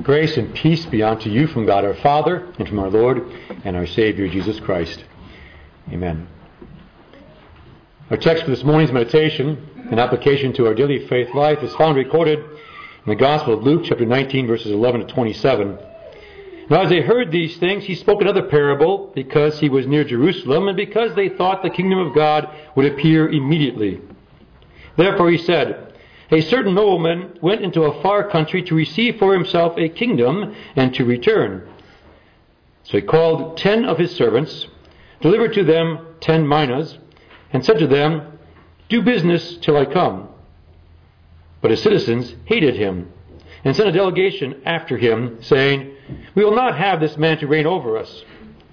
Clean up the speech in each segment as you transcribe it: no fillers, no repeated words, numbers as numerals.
Grace and peace be unto you from God our Father and from our Lord and our Savior Jesus Christ. Amen. Our text for this morning's meditation and application to our daily faith life is found recorded in the Gospel of Luke chapter 19 verses 11 to 27. Now as they heard these things, he spoke another parable because he was near Jerusalem and because they thought the kingdom of God would appear immediately. Therefore he said, a certain nobleman went into a far country to receive for himself a kingdom and to return. So he called 10 of his servants, delivered to them 10 minas, and said to them, do business till I come. But his citizens hated him, and sent a delegation after him, saying, we will not have this man to reign over us.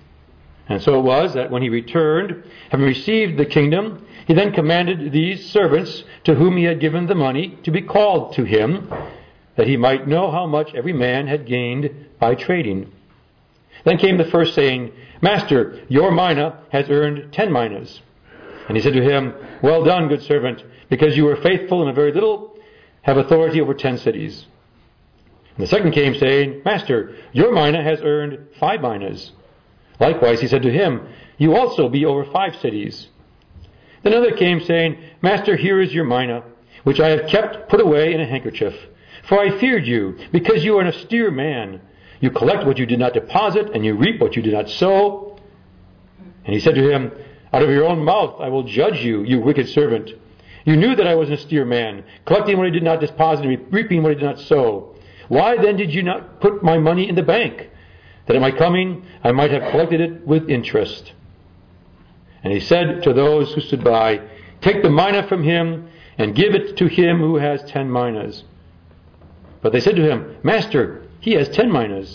And so it was that when he returned, having received the kingdom, he then commanded these servants to whom he had given the money to be called to him, that he might know how much every man had gained by trading. Then came the first, saying, Master, your mina has earned 10 minas. And he said to him, well done, good servant, because you were faithful in a very little, have authority over 10 cities. And the second came, saying, Master, your mina has earned 5 minas. Likewise he said to him, you also be over 5 cities. Then another came, saying, Master, here is your mina, which I have kept put away in a handkerchief. For I feared you, because you are an austere man. You collect what you did not deposit, and you reap what you did not sow. And he said to him, out of your own mouth I will judge you, you wicked servant. You knew that I was an austere man, collecting what I did not deposit, and reaping what I did not sow. Why then did you not put my money in the bank, that at my coming I might have collected it with interest? And he said to those who stood by, take the mina from him, and give it to him who has 10 minas. But they said to him, Master, he has 10 minas.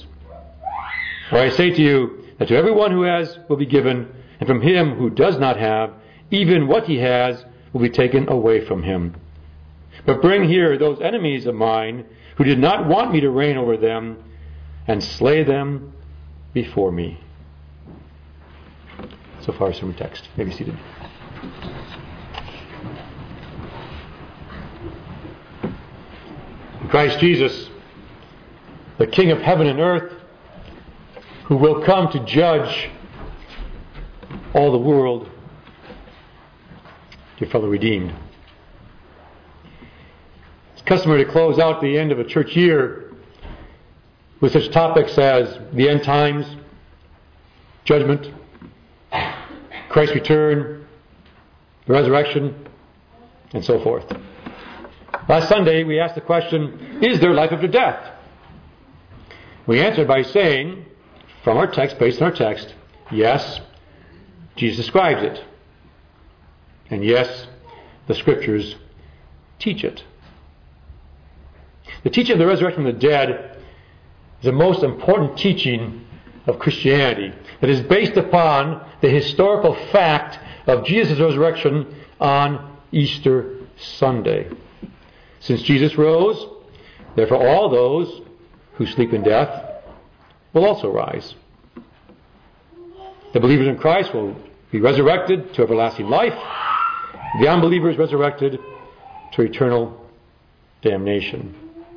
For I say to you, that to everyone who has will be given, and from him who does not have, even what he has will be taken away from him. But bring here those enemies of mine, who did not want me to reign over them, and slay them before me. So far, sermon text. You may be seated. In Christ Jesus, the King of heaven and earth, who will come to judge all the world, dear fellow redeemed. It's customary to close out the end of a church year with such topics as the end times, judgment, Christ's return, the resurrection, and so forth. Last Sunday we asked the question, is there life after death? We answered by saying, from our text, based on our text, yes, Jesus describes it. And yes, the Scriptures teach it. The teaching of the resurrection from the dead is the most important teaching of Christianity. It is based upon the historical fact of Jesus' resurrection on Easter Sunday. Since Jesus rose, therefore all those who sleep in death will also rise. The believers in Christ will be resurrected to everlasting life. The unbelievers resurrected to eternal damnation.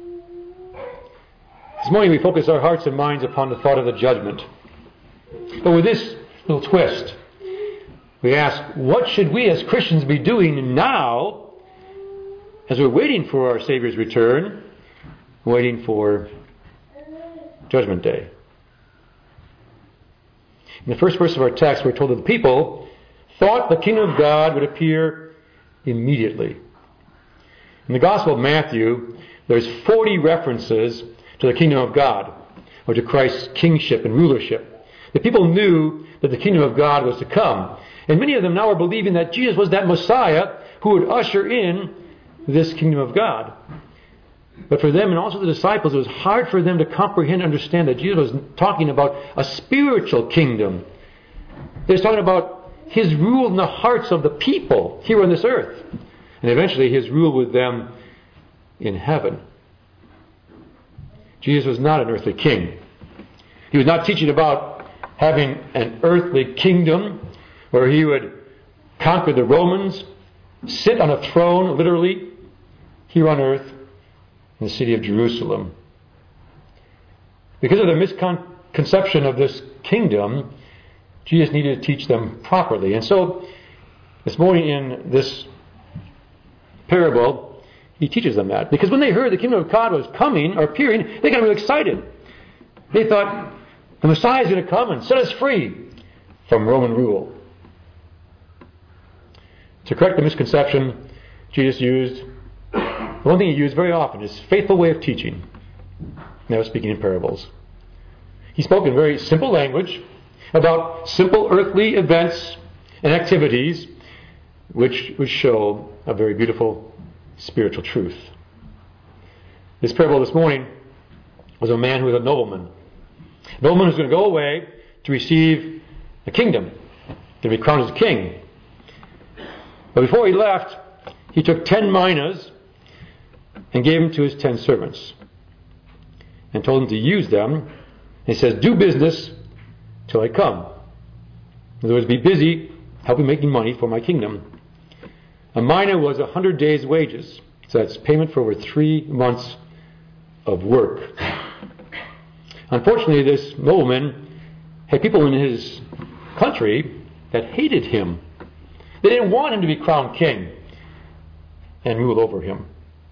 This morning we focus our hearts and minds upon the thought of the judgment. But with this little twist, we ask, what should we as Christians be doing now as we're waiting for our Savior's return, waiting for Judgment Day? In the first verse of our text, we're told that the people thought the kingdom of God would appear immediately. In the Gospel of Matthew, there's 40 references to the kingdom of God, or to Christ's kingship and rulership. The people knew that the kingdom of God was to come. And many of them now are believing that Jesus was that Messiah who would usher in this kingdom of God. But for them and also the disciples, it was hard for them to comprehend and understand that Jesus was talking about a spiritual kingdom. He was talking about His rule in the hearts of the people here on this earth. And eventually His rule with them in heaven. Jesus was not an earthly king. He was not teaching about having an earthly kingdom where He would conquer the Romans, sit on a throne, literally, here on earth, in the city of Jerusalem. Because of their misconception of this kingdom, Jesus needed to teach them properly. And so, this morning in this parable, he teaches them that. Because when they heard the kingdom of God was coming or appearing, they got really excited. They thought, the Messiah is going to come and set us free from Roman rule. To correct the misconception, Jesus used, the one thing he used very often is faithful way of teaching. Now speaking in parables. He spoke in very simple language about simple earthly events and activities which would show a very beautiful spiritual truth. This parable this morning was a man who was a nobleman. A nobleman who was going to go away to receive a kingdom, to be crowned as a king. But before he left, he took 10 minas and gave them to his 10 servants and told them to use them. He says, do business till I come. In other words, be busy helping making money for my kingdom. A mina was 100 days' wages. So that's payment for over 3 months of work. Unfortunately, this nobleman had people in his country that hated him. They didn't want him to be crowned king and rule over him.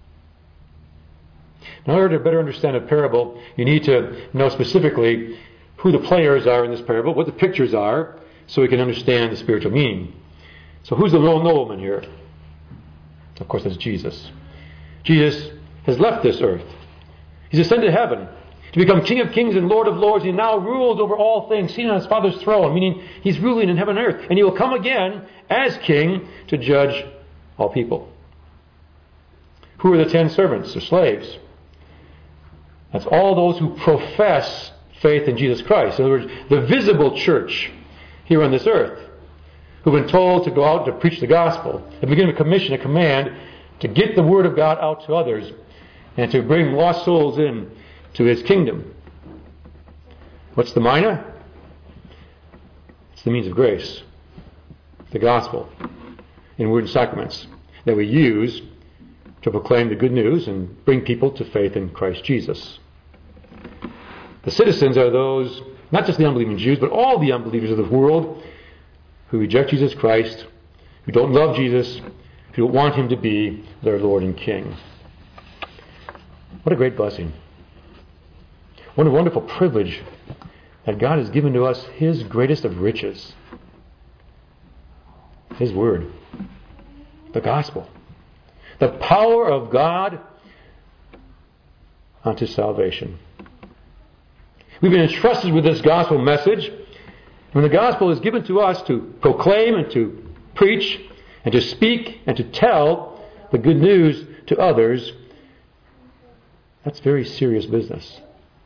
In order to better understand a parable, you need to know specifically who the players are in this parable, what the pictures are, so we can understand the spiritual meaning. So who's the nobleman here? Of course, that's Jesus. Jesus has left this earth. He's ascended to heaven to become King of Kings and Lord of Lords. He now rules over all things, seated on his Father's throne, meaning he's ruling in heaven and earth. And he will come again as King to judge all people. Who are the 10 servants or slaves? That's all those who profess faith in Jesus Christ. In other words, the visible church here on this earth, who've been told to go out to preach the gospel, and begin a commission, a command, to get the word of God out to others, and to bring lost souls in to his kingdom. What's the mina? It's the means of grace, the gospel, in word and sacraments that we use to proclaim the good news and bring people to faith in Christ Jesus. The citizens are those, not just the unbelieving Jews, but all the unbelievers of the world who reject Jesus Christ, who don't love Jesus, who don't want him to be their Lord and King. What a great blessing. What a wonderful privilege that God has given to us his greatest of riches. His word. The gospel. The power of God unto salvation. We've been entrusted with this gospel message. When the gospel is given to us to proclaim and to preach and to speak and to tell the good news to others, that's very serious business.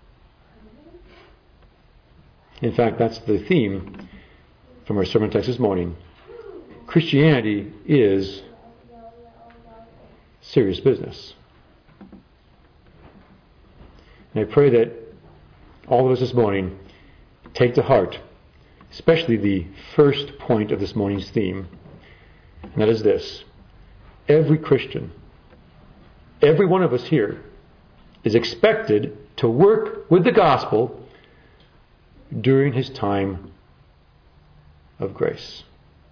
In fact, that's the theme from our sermon text this morning. Christianity is serious business. And I pray that all of us this morning take to heart, especially the first point of this morning's theme, and that is this. Every Christian, every one of us here, is expected to work with the gospel during his time of grace.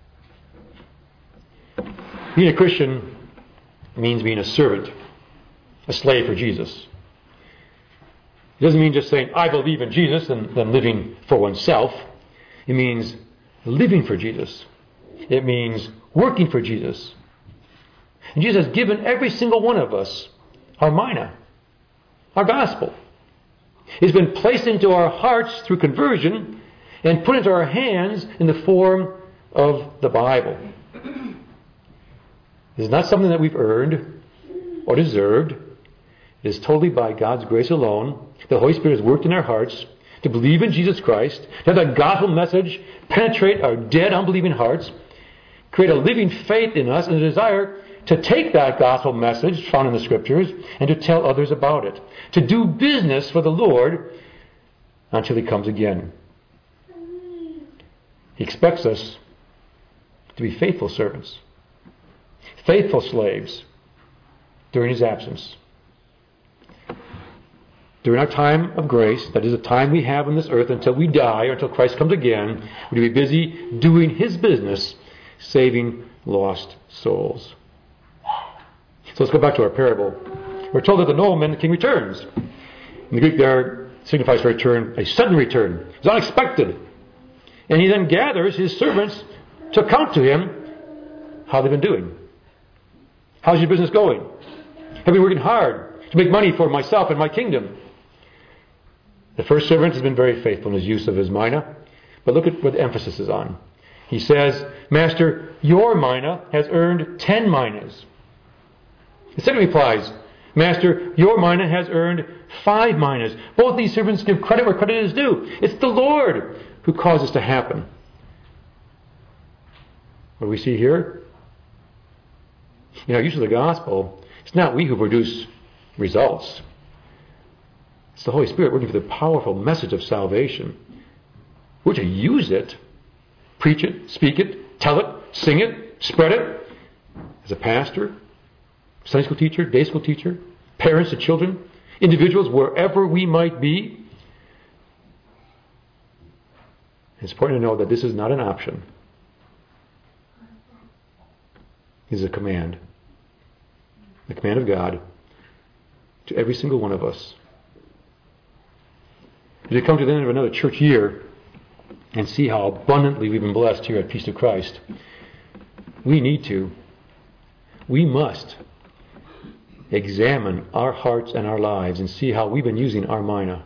Being a Christian means being a servant, a slave for Jesus. It doesn't mean just saying, I believe in Jesus, and then living for oneself. It means living for Jesus. It means working for Jesus. And Jesus has given every single one of us our mina, our gospel. It's been placed into our hearts through conversion and put into our hands in the form of the Bible. It is not something that we've earned or deserved. It is totally by God's grace alone. The Holy Spirit has worked in our hearts to believe in Jesus Christ, to have that gospel message penetrate our dead, unbelieving hearts, create a living faith in us and a desire to take that gospel message found in the Scriptures and to tell others about it, to do business for the Lord until he comes again. He expects us to be faithful servants, faithful slaves during his absence. during our time of grace, that is the time we have on this earth until we die or until Christ comes again, we're to be busy doing His business, saving lost souls. So let's go back to our parable. We're told that the nobleman, the king, returns. In the Greek there signifies return, a sudden return. It's unexpected. And he then gathers his servants to account to him how they've been doing. How's your business going? Have you been working hard to make money for myself and my kingdom? The first servant has been very faithful in his use of his mina. But look at what the emphasis is on. He says, Master, your mina has earned 10 minas. The second replies, Master, your mina has earned 5 minas. Both these servants give credit where credit is due. It's the Lord who caused this to happen. What do we see here? In our use of the gospel, it's not we who produce results. It's the Holy Spirit working for the powerful message of salvation. We're to use it, preach it, speak it, tell it, sing it, spread it. As a pastor, Sunday school teacher, day school teacher, parents to children, individuals, wherever we might be. It's important to know that this is not an option. It is a command. The command of God to every single one of us. As we come to the end of another church year and see how abundantly we've been blessed here at Feast of Christ, we must examine our hearts and our lives and see how we've been using our mina.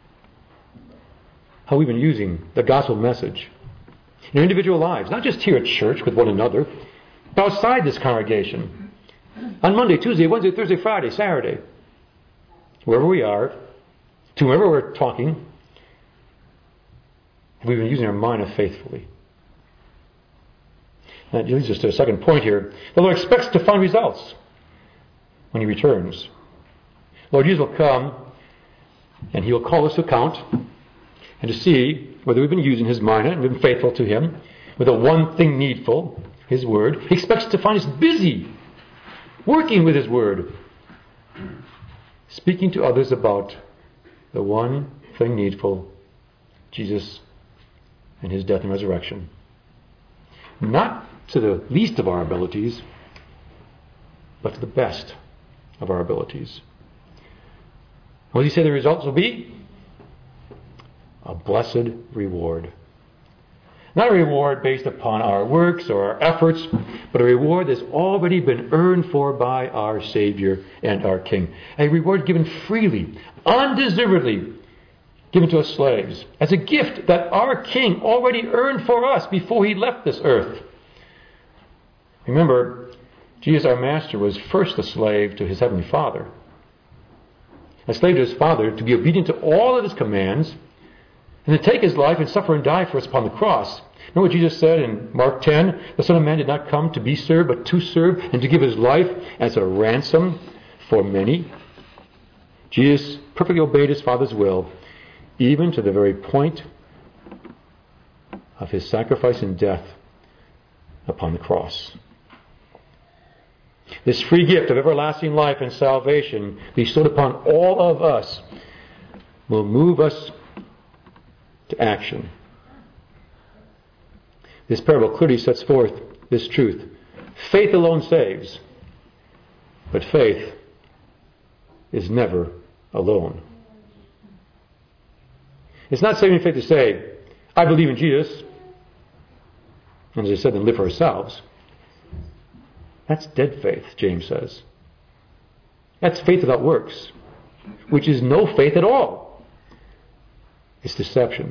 How we've been using the gospel message in our individual lives, not just here at church with one another, but outside this congregation. On Monday, Tuesday, Wednesday, Thursday, Friday, Saturday, wherever we are, to whoever we're talking, we've been using our mina faithfully. That leads us to a second point here. The Lord expects to find results when He returns. Lord Jesus will come and He will call us to account and to see whether we've been using His mina and been faithful to Him with the one thing needful, His Word. He expects to find us busy, working with His Word, speaking to others about the one thing needful, Jesus and His death and resurrection. Not to the least of our abilities, but to the best of our abilities. What does He say the results will be? A blessed reward. Not a reward based upon our works or our efforts, but a reward that's already been earned for by our Savior and our King. A reward given freely, undeservedly, given to us slaves, as a gift that our King already earned for us before He left this earth. Remember, Jesus, our Master, was first a slave to His Heavenly Father. A slave to His Father, to be obedient to all of His commands, and to take His life and suffer and die for us upon the cross. Remember what Jesus said in Mark 10? The Son of Man did not come to be served, but to serve and to give His life as a ransom for many. Jesus perfectly obeyed His Father's will, even to the very point of His sacrifice and death upon the cross. This free gift of everlasting life and salvation bestowed upon all of us will move us to action. This parable clearly sets forth this truth. Faith alone saves, but faith is never alone. It's not saving faith to say, I believe in Jesus, and as I said, then live for ourselves. That's dead faith, James says. That's faith without works, which is no faith at all. It's deception.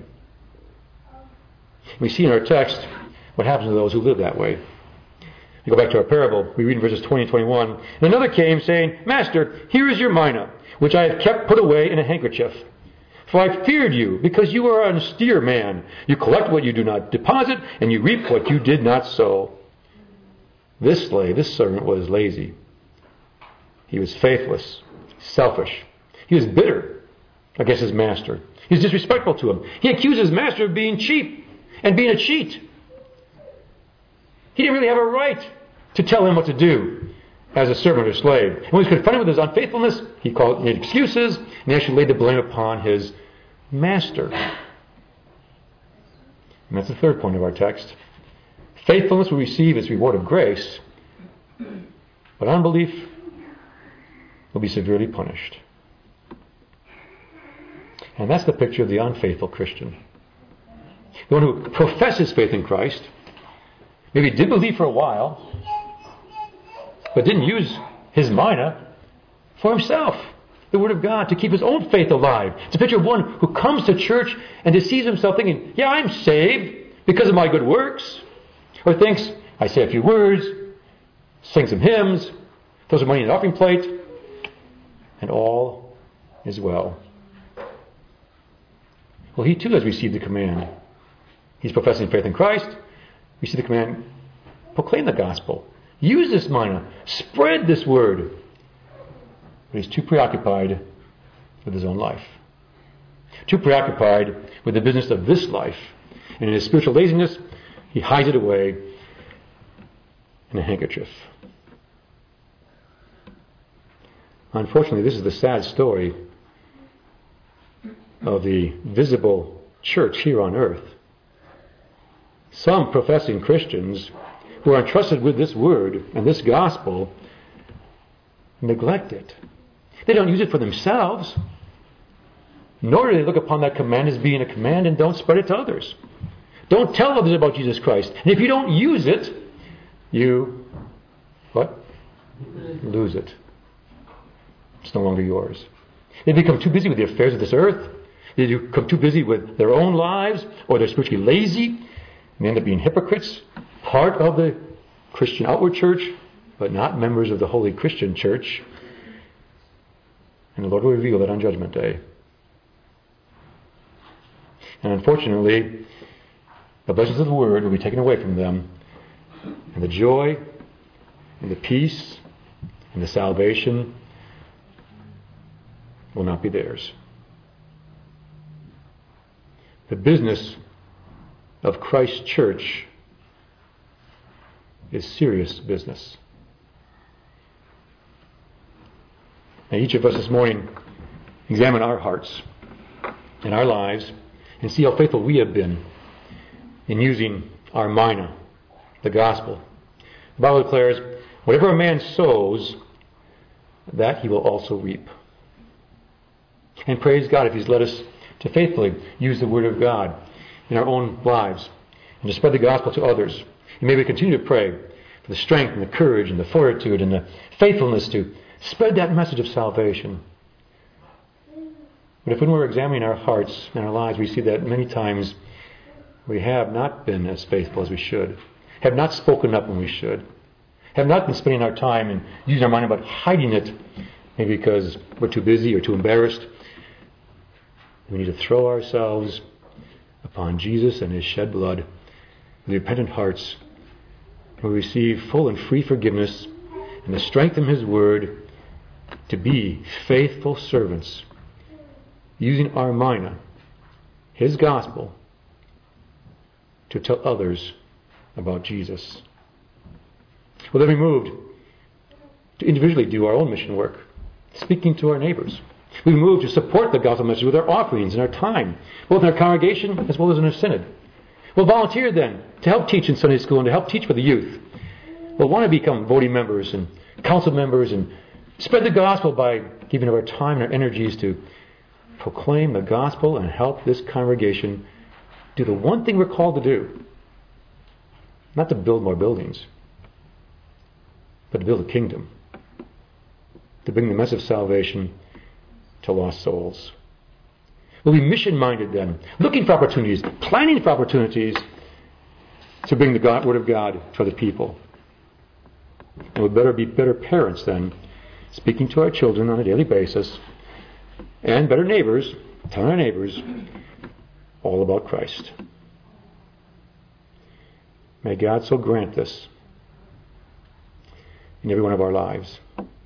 We see in our text what happens to those who live that way. We go back to our parable. We read in verses 20 and 21. And another came, saying, Master, here is your mina, which I have kept put away in a handkerchief. For I feared you, because you are an austere man. You collect what you do not deposit, and you reap what you did not sow. This slave, this servant, was lazy. He was faithless, selfish. He was bitter against his master. He was disrespectful to him. He accused his master of being cheap and being a cheat. He didn't really have a right to tell him what to do. as a servant or slave. And when he was confronted with his unfaithfulness, he made excuses, and he actually laid the blame upon his master. And that's the third point of our text. Faithfulness will receive its reward of grace, but unbelief will be severely punished. And that's the picture of the unfaithful Christian. The one who professes faith in Christ, maybe did believe for a while, but didn't use his mina for himself, the Word of God, to keep his own faith alive. It's a picture of one who comes to church and deceives himself thinking, yeah, I'm saved because of my good works. Or thinks, I say a few words, sing some hymns, throw some money in an offering plate, and all is well. Well, he too has received the command. He's professing faith in Christ. We see the command, proclaim the gospel. Use this mina. Spread this word. But he's too preoccupied with his own life. Too preoccupied with the business of this life. And in his spiritual laziness, he hides it away in a handkerchief. Unfortunately, this is the sad story of the visible church here on earth. Some professing Christians who are entrusted with this word and this gospel neglect it. They don't use it for themselves, nor do they look upon that command as being a command and don't spread it to others. Don't tell others about Jesus Christ. And if you don't use it, you, what? Lose it. It's no longer yours. They become too busy with the affairs of this earth. They become too busy with their own lives, or they're spiritually lazy, and they end up being hypocrites, part of the Christian outward church, but not members of the holy Christian church. And the Lord will reveal that on Judgment Day. And unfortunately, the blessings of the Word will be taken away from them, and the joy, and the peace, and the salvation will not be theirs. The business of Christ's church is serious business. Now, each of us this morning examine our hearts and our lives and see how faithful we have been in using our mina, the gospel. The Bible declares, whatever a man sows, that he will also reap. And praise God if He's led us to faithfully use the Word of God in our own lives and to spread the gospel to others. And may we continue to pray for the strength and the courage and the fortitude and the faithfulness to spread that message of salvation. But if when we're examining our hearts and our lives, we see that many times we have not been as faithful as we should, have not spoken up when we should, have not been spending our time and using our mind about hiding it, maybe because we're too busy or too embarrassed. We need to throw ourselves upon Jesus and His shed blood with repentant hearts, and we receive full and free forgiveness and the strength in His Word to be faithful servants, using our mina, His gospel, to tell others about Jesus. Well, then we moved to individually do our own mission work, speaking to our neighbors. We moved to support the gospel message with our offerings and our time, both in our congregation as well as in our synod. We'll volunteer then to help teach in Sunday school and to help teach for the youth. We'll want to become voting members and council members and spread the gospel by giving of our time and our energies to proclaim the gospel and help this congregation do the one thing we're called to do. Not to build more buildings, but to build a kingdom. To bring the message of salvation to lost souls. We'll be mission-minded then, looking for opportunities, planning for opportunities to bring the Word of God to other people. And we'd better be better parents then, speaking to our children on a daily basis, and better neighbors, telling our neighbors all about Christ. May God so grant this in every one of our lives.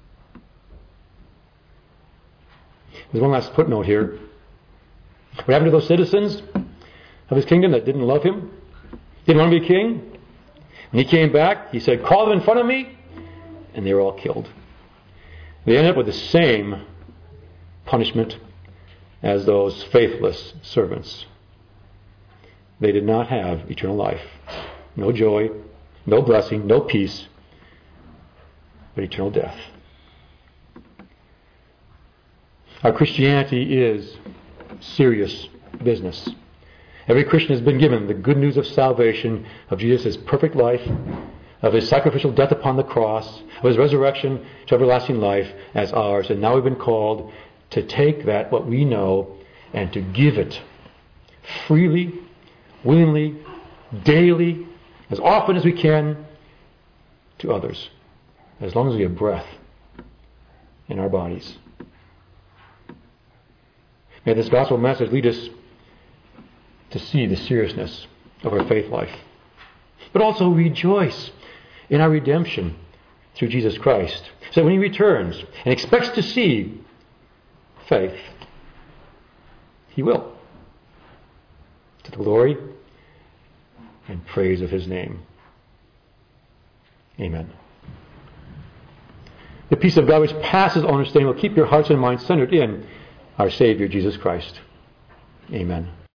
There's one last footnote here. What happened to those citizens of His kingdom that didn't love Him? Didn't want to be king? When He came back, He said, call them in front of me, and they were all killed. They ended up with the same punishment as those faithless servants. They did not have eternal life. No joy, no blessing, no peace, but eternal death. Our Christianity is serious business. Every Christian has been given the good news of salvation, of Jesus' perfect life, of his sacrificial death upon the cross, of his resurrection to everlasting life as ours. And now we've been called to take that, what we know, and to give it freely, willingly, daily, as often as we can, to others, as long as we have breath in our bodies. May this gospel message lead us to see the seriousness of our faith life, but also rejoice in our redemption through Jesus Christ, so that when he returns and expects to see faith, he will, to the glory and praise of his name. Amen. The peace of God which passes all understanding will keep your hearts and minds centered in our Savior Jesus Christ. Amen.